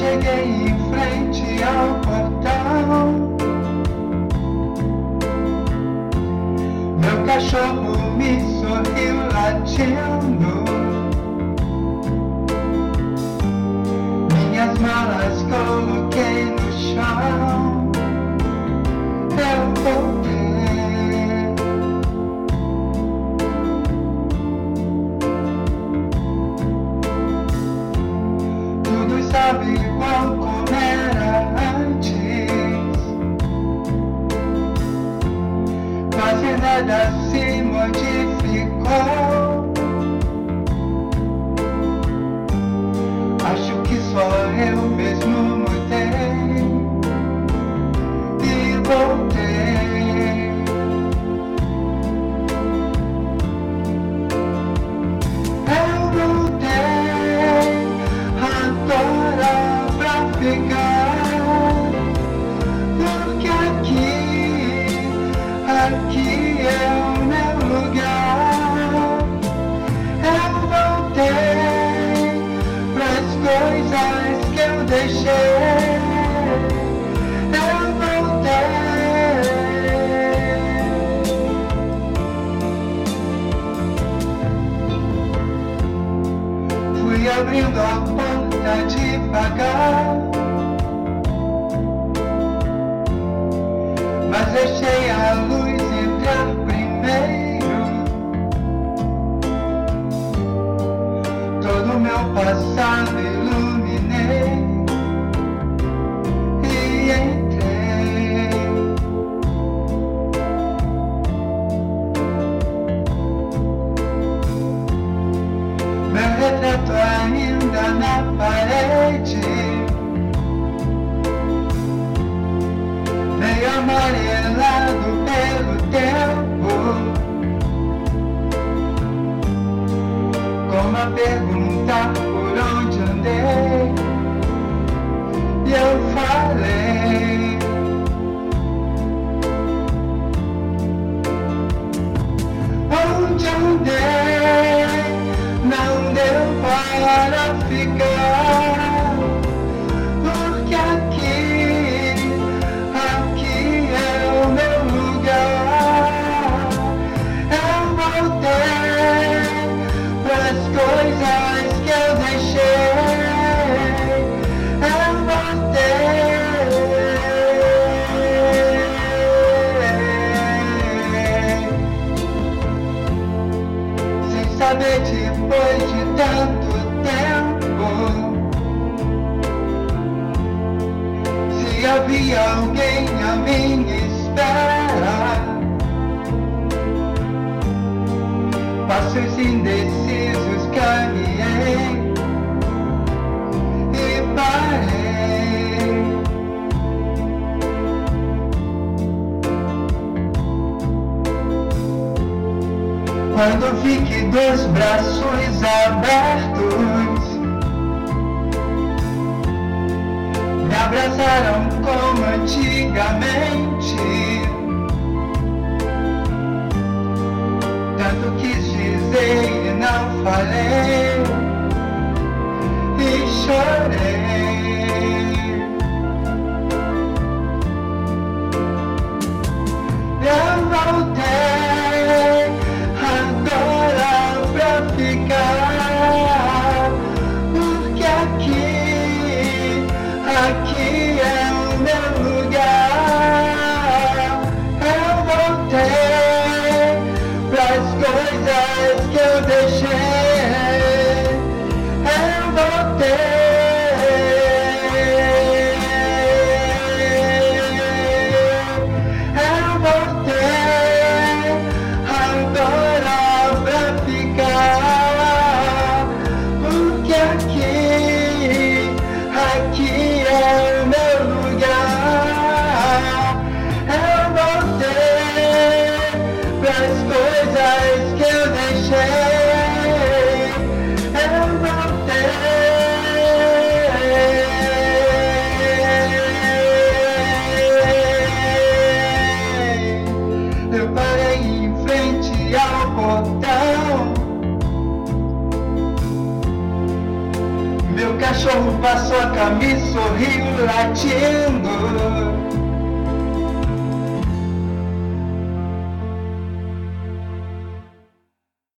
cheguei em frente ao portão. Meu cachorro me sorriu latindo. Minhas malas coloquei no chão. Eu voltei. Tudo sabe igual como era antes. Quase nada se modificou. Acho que só eu mesmo mudei e voltei. Eu voltei agora pra ficar, porque aqui é o meu lugar. Eu voltei pras coisas que eu deixei. Eu voltei. Fui abrindo a porta devagar, mas deixei a luz entrar primeiro. Todo o meu passado iluminei e entrei. Meu retrato ainda na parede, meio amarelado pelo tempo, como a perguntar por onde andei. E eu falei, onde andei, não deu para ficar, porque aqui é o meu lugar. Eu voltei pras coisas que eu deixei. Eu voltei. Sem saber depois de tanto tempo se havia alguém à minha espera. Passos indecisos caminhei e parei. Quando vi que dois braços abertos me abraçaram como antigamente, tanto quis dizer e não falei e chorei. Eu voltei agora pra ficar, porque aqui é o meu lugar. Eu voltei pras coisas que eu deixei. Eu voltei. cachorro passou a camisa, sorriu latindo.